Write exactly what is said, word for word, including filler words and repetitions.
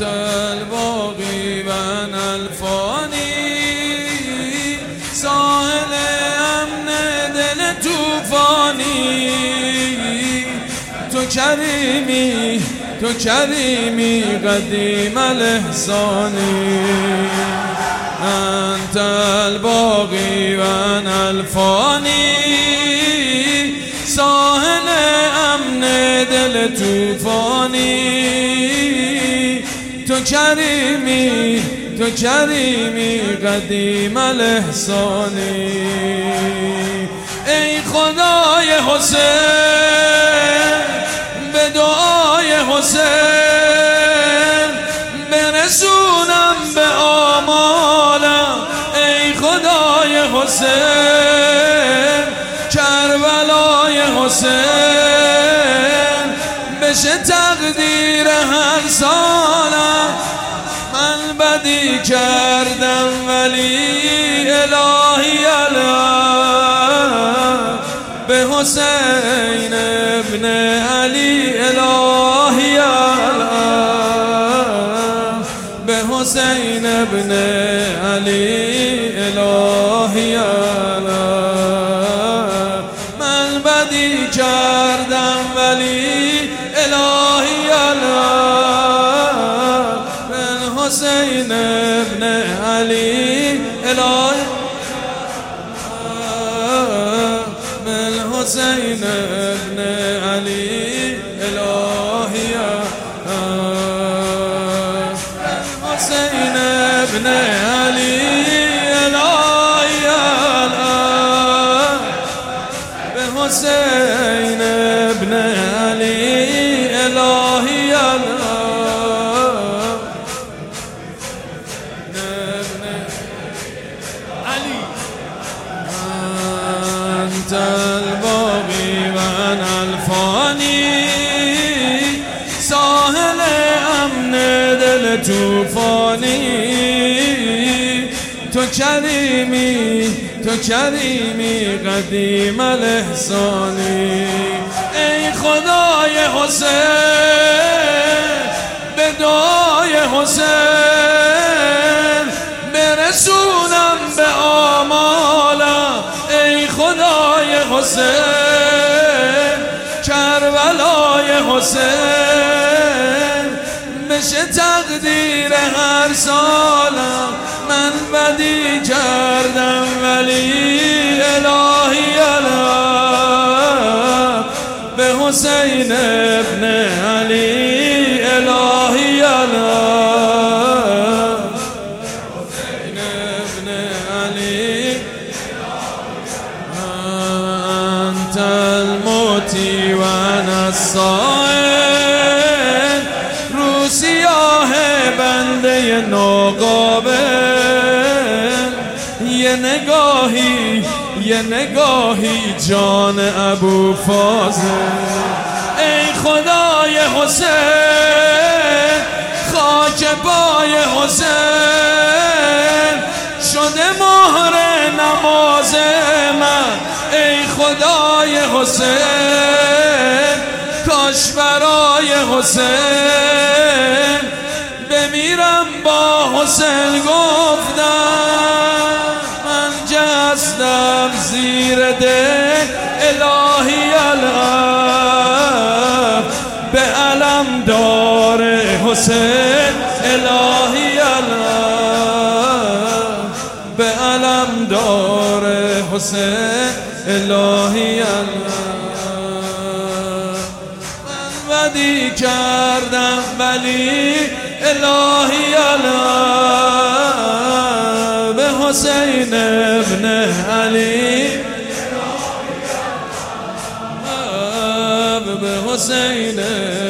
الباقی و انا الفانی، ساحل امن دل توفانی. تو کریمی تو کریمی قدیم الاحسانی، انت الباقی و انا الفانی، ساحل امن دل توفانی. تو کریمی تو کریمی قدیم الاحسانی. ای خدای حسین به دعای حسین برسونم به آمالم. ای خدای حسین کربلای حسین بشه تقدیر هر سالم. من بدی کردم ولی الهی الان به حسین ابن علی، الهی الان به حسین ابن علی، الهی الان. من بدی کردم ولی الهی الان به حسین ابن علی، الهی حسین ابن علی، الهی حسین ابن علی، الهی به حسین ابن علی، الهی انت الباقی و انا الفانی، ساحل امن دل توفانی. تو کریمی تو کریمی قدیم الاحسانی. ای خدای حسین به دعای حسین برسونم به آمالم. ای خدای حسین کربلای حسین بشه تقدیر هر سالم. من بدی کردم ولی الهی الان به حسین ابن علی، الهی الان حسین ابن علی. انت الموتی و انا الصائل، رو سیاه بنده ناقابل. یه نگاهی یه نگاهی جان ابو فاضل. ای خدای حسین خاک پای حسین شده مهر نماز من. ای خدای حسین کاش برای حسین بمیرم با حسین گفتم. من جستم زیر دل الهی الان به علم دار حسین، الهی الان به علم دار حسین، الهی الان. من بدی کردم ولی الهی الان به حسین ابن علی، به حسین